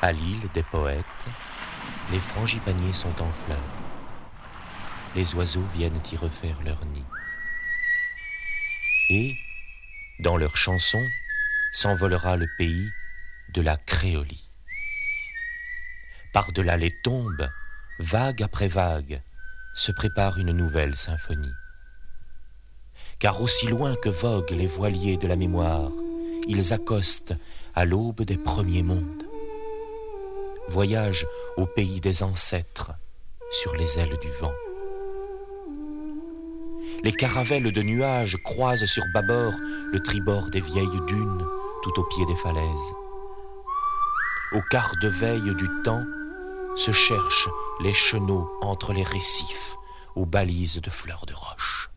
À l'île des poètes, les frangipaniers sont en fleurs. Les oiseaux viennent y refaire leur nid. Et, dans leurs chansons, s'envolera le pays de la créolie. Par-delà les tombes, vague après vague, se prépare une nouvelle symphonie. Car aussi loin que voguent les voiliers de la mémoire, ils accostent à l'aube des premiers mondes. Voyage au pays des ancêtres sur les ailes du vent. Les caravelles de nuages croisent sur bâbord le tribord des vieilles dunes tout au pied des falaises. Au quart de veille du temps se cherchent les chenaux entre les récifs aux balises de fleurs de roche.